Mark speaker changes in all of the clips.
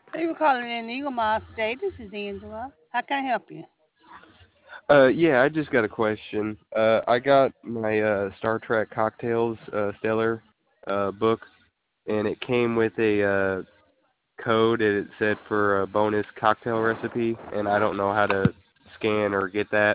Speaker 1: Thank you for calling in Eagle Miles today. This is Angela. How can I help you?
Speaker 2: Yeah, I just got a question. I got my Star Trek Cocktails Stellar book, and it came with a code, and it said for a bonus cocktail recipe, and I don't know how to scan or get that.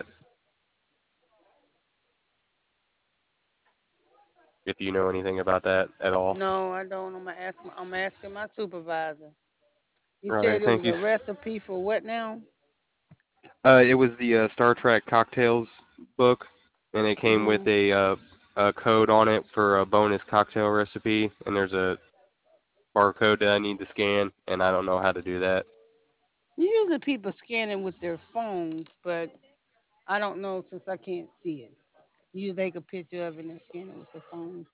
Speaker 2: If you know anything about that at all.
Speaker 1: No, I don't. I'm asking my supervisor. You
Speaker 2: All right,
Speaker 1: said it
Speaker 2: thank
Speaker 1: was
Speaker 2: you.
Speaker 1: a recipe for what now?
Speaker 2: It was the Star Trek Cocktails book, and it came with
Speaker 1: Mm-hmm.
Speaker 2: a code on it for a bonus cocktail recipe, and there's a barcode that I need to scan, and I don't know how to do that.
Speaker 1: Usually people scan it with their phones, but I don't know since I can't see it. You take a picture of it and scan it with the phone.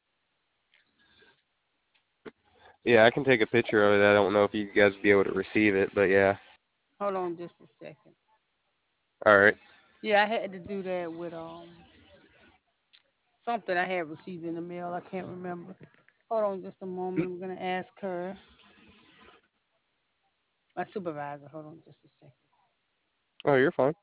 Speaker 2: Yeah, I can take a picture of it. I don't know if you guys would be able to receive it, but yeah.
Speaker 1: Hold on just a second.
Speaker 2: All right.
Speaker 1: Yeah, I had to do that with something I had received in the mail. I can't remember. Hold on just a moment. I'm gonna ask her, my supervisor. Hold on just a second.
Speaker 2: Oh, you're fine.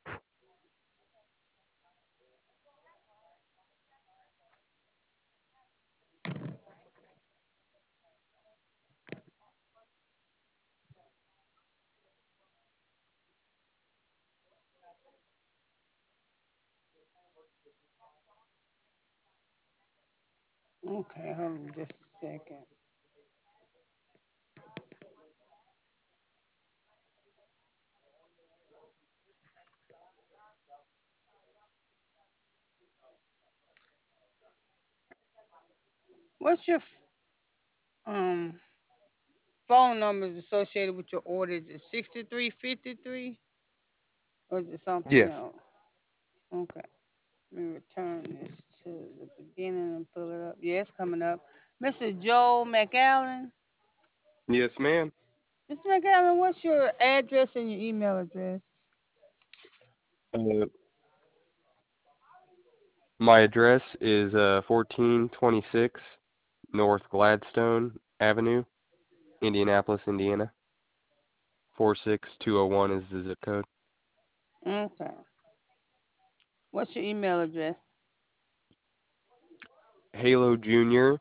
Speaker 1: Okay, hold on just a second. What's your um phone numbers associated with your order? Is it 6353 or is it something
Speaker 2: Yes.
Speaker 1: else? Okay. Let me return this to the beginning and pull it up. Yeah, it's coming up. Mr. Joe McAllen.
Speaker 2: Yes, ma'am.
Speaker 1: Mr. McAllen, what's your address and your email address?
Speaker 2: Uh, my address is 1426 North Gladstone Avenue, Indianapolis, Indiana. 46201 is the zip code.
Speaker 1: Okay. What's your email address?
Speaker 2: Halo Junior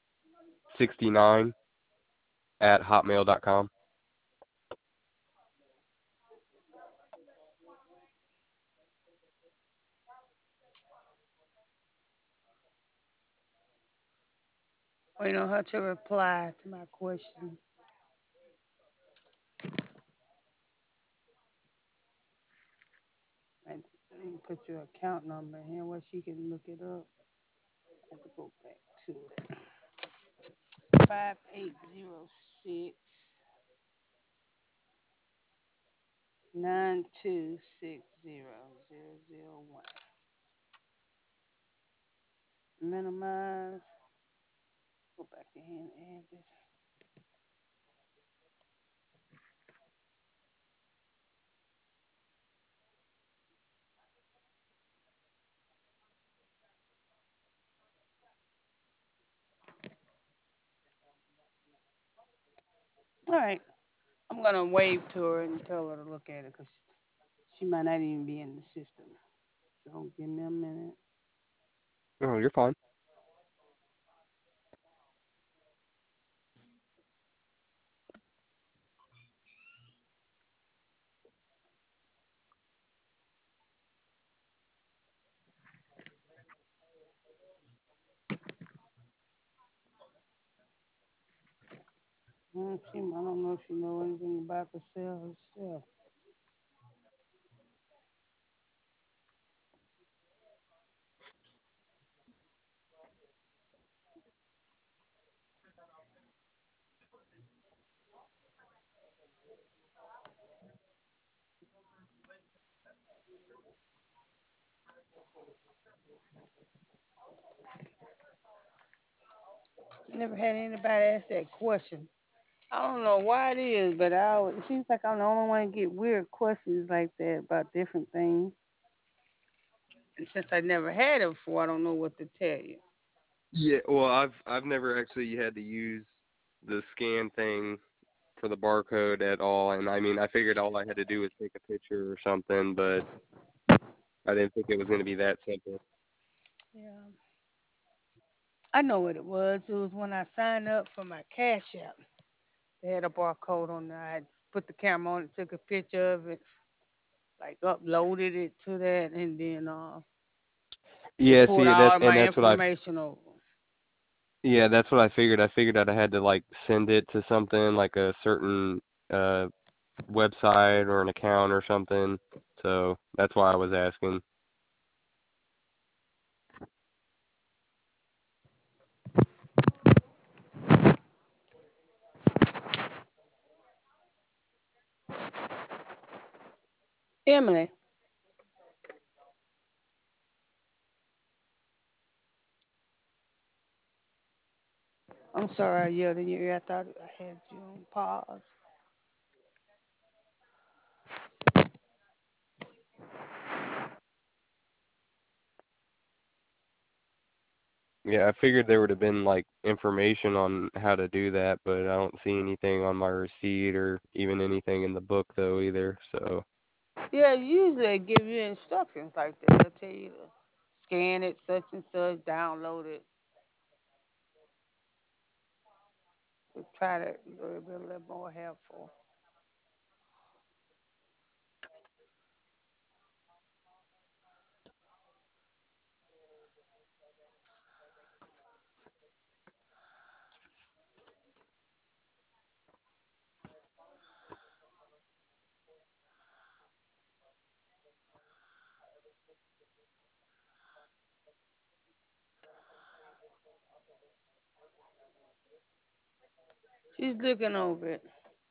Speaker 2: 69 at hotmail.com.
Speaker 1: Wait on her to reply to my question. And put your account number in here where she can look it up. I have to go back to it. 5806-9260-001. Minimize. Go back in here and add this. All right. I'm gonna wave to her and tell her to look at it because she might not even be in the system. So give me a minute.
Speaker 2: Oh, you're fine.
Speaker 1: I don't know if she know anything about the cell herself. Never had anybody ask that question. I don't know why it is, but it seems like I'm the only one to get weird questions like that about different things. And since I never had it before, I don't know what to tell you.
Speaker 2: Yeah, well, I've never actually had to use the scan thing for the barcode at all. And I mean, I figured all I had to do was take a picture or something, but I didn't think it was going to be that simple.
Speaker 1: Yeah. I know what it was. It was when I signed up for my Cash App. They had a barcode on there. I had put the camera on it, took a picture of it, like uploaded it to that, and then it
Speaker 2: Yeah,
Speaker 1: pulled
Speaker 2: see, that
Speaker 1: all
Speaker 2: and
Speaker 1: my
Speaker 2: that's what I
Speaker 1: information over.
Speaker 2: yeah, that's what I figured. I figured that I had to like send it to something like a certain uh website or an account or something. So that's why I was asking.
Speaker 1: Emily, I'm sorry I yelled in your ear. I thought I had you on pause.
Speaker 2: Yeah, I figured there would have been like information on how to do that, but I don't see anything on my receipt or even anything in the book though either. So,
Speaker 1: Yeah, usually they give you instructions like that. They'll tell you to scan it, such and such, download it. To try to be a little more helpful. She's looking over it.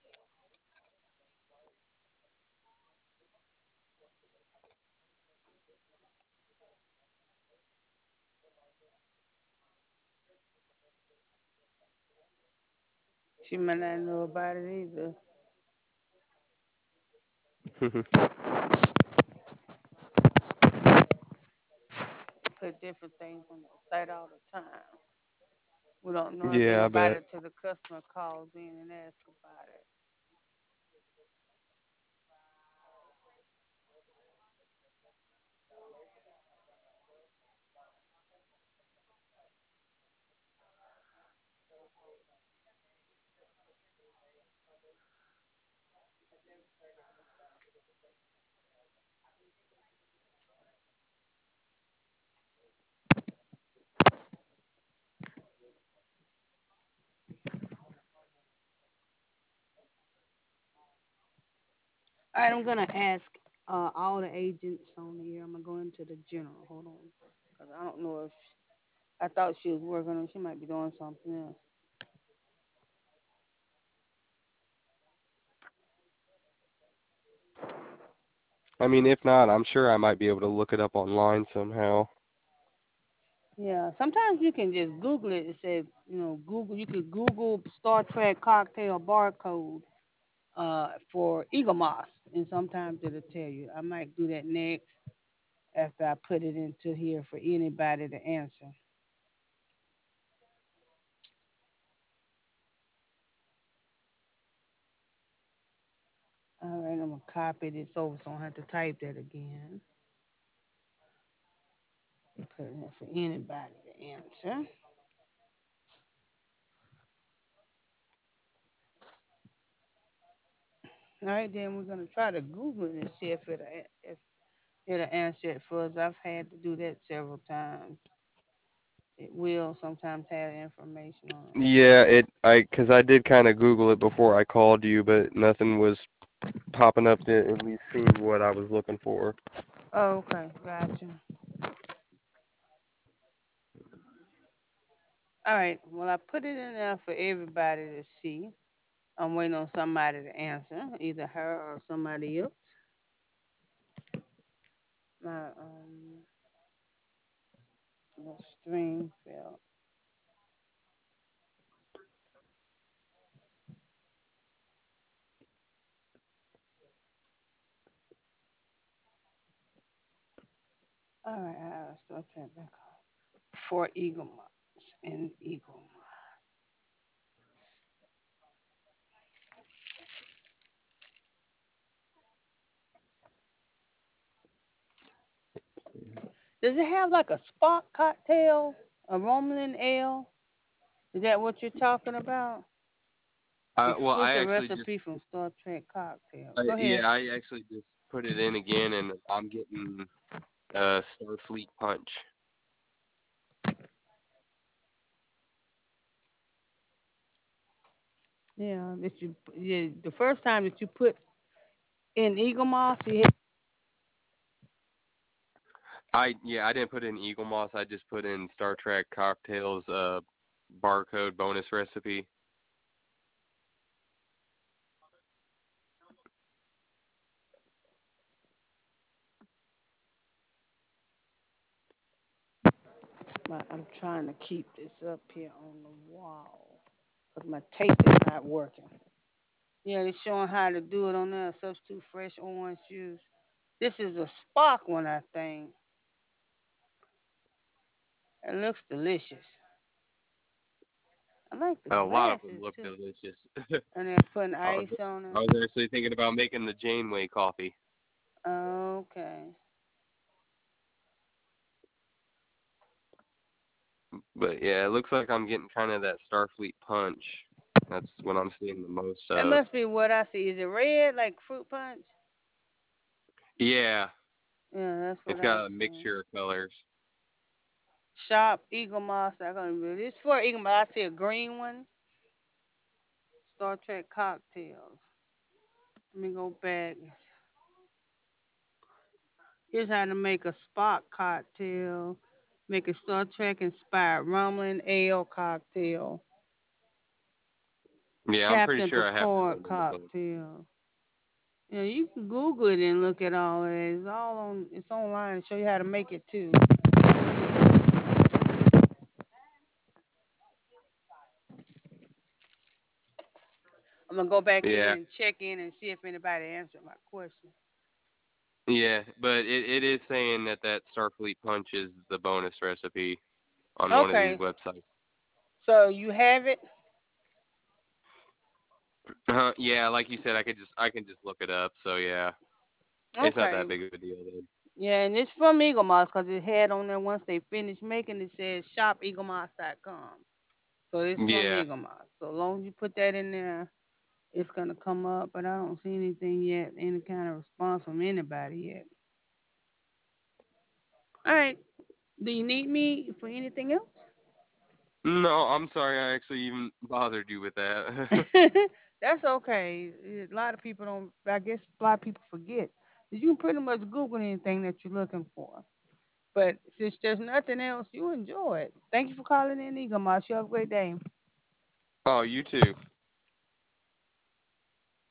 Speaker 1: She might not know about it either. Put different things on the site all the time. We don't know if
Speaker 2: yeah, I
Speaker 1: anybody
Speaker 2: bet.
Speaker 1: till the customer calls in and asks about it. All right, I'm gonna ask all the agents on here. I'm gonna go into the general. Hold on, cause I don't know if I thought she was working on. She might be doing something else.
Speaker 2: I mean, if not, I'm sure I might be able to look it up online somehow.
Speaker 1: Yeah, sometimes you can just Google it. It said, Google. You could Google Star Trek cocktail barcode for Eagle Moss, and sometimes it'll tell you. I might do that next after I put it into here for anybody to answer. All right, I'm gonna copy this over so I don't have to type that again. Put it in for anybody to answer. All right, then we're gonna try to Google it and see if it'll answer it for us. I've had to do that several times. It will sometimes have information on it.
Speaker 2: Yeah, because I did kind of Google it before I called you, but nothing was popping up to at least see what I was looking for.
Speaker 1: Oh, okay, gotcha. All right, well, I put it in there for everybody to see. I'm waiting on somebody to answer, either her or somebody else. My the stream fell. All right, I'll start that back on. For Eagle Moss and Eagle Moss. Does it have like a Spock cocktail, a Romulan ale? Is that what you're talking about?
Speaker 2: Well, I
Speaker 1: Exclusive
Speaker 2: actually just,
Speaker 1: recipe from Star Trek cocktail. Go ahead.
Speaker 2: yeah, I actually just put it in again, and I'm getting Starfleet Punch.
Speaker 1: Yeah, the first time that you put in Eagle Moss, you hit.
Speaker 2: I didn't put in Eagle Moss. I just put in Star Trek cocktails barcode bonus recipe.
Speaker 1: I'm trying to keep this up here on the wall because my tape is not working. Yeah, they're showing how to do it on there. Substitute fresh orange juice. This is a Spark one, I think. It looks delicious. I like the
Speaker 2: A lot of them
Speaker 1: glasses
Speaker 2: look
Speaker 1: too.
Speaker 2: delicious.
Speaker 1: And they're putting
Speaker 2: I was,
Speaker 1: ice on
Speaker 2: I
Speaker 1: them.
Speaker 2: was actually thinking about making the Janeway coffee.
Speaker 1: Okay.
Speaker 2: But yeah, it looks like I'm getting kind of that Starfleet punch. That's what I'm seeing the most
Speaker 1: That
Speaker 2: of.
Speaker 1: must be what I see. Is it red like fruit punch?
Speaker 2: Yeah,
Speaker 1: Yeah, that's what
Speaker 2: it's
Speaker 1: I
Speaker 2: got a
Speaker 1: see.
Speaker 2: mixture of colors.
Speaker 1: Shop Eagle Moss. I gonna be. It's for Eagle Moss. I see a green one. Star Trek cocktails. Let me go back. Here's how to make a Spock cocktail. Make a Star Trek inspired rumbling ale cocktail.
Speaker 2: Yeah, I'm pretty
Speaker 1: Captain
Speaker 2: sure I have that
Speaker 1: Picard
Speaker 2: one in the book.
Speaker 1: cocktail. You know, you can Google it and look at all of it. It's all on. It's online to show you how to make it too. I'm gonna go back in
Speaker 2: Yeah,
Speaker 1: and check in and see if anybody answered my question.
Speaker 2: yeah, but it is saying that that Starfleet punch is the bonus recipe on one of these
Speaker 1: Okay,
Speaker 2: websites.
Speaker 1: so you have it.
Speaker 2: Yeah, like you said, I can just look it up. So yeah, it's not
Speaker 1: Okay.
Speaker 2: that big of a deal then.
Speaker 1: Yeah, and it's from Eagle Moss because it had on there once they finished making it says shopeaglemoss.com. So it's from
Speaker 2: Yeah.
Speaker 1: Eagle Moss. So as long as you put that in there, it's gonna come up. But I don't see anything yet, any kind of response from anybody yet. All right. Do you need me for anything else?
Speaker 2: No, I'm sorry. I actually even bothered you with that.
Speaker 1: That's okay. A lot of people don't. I guess a lot of people forget. You can pretty much Google anything that you're looking for. But since there's nothing else, you enjoy it. Thank you for calling in, Eagle Moss. You have a great day.
Speaker 2: Oh, you too.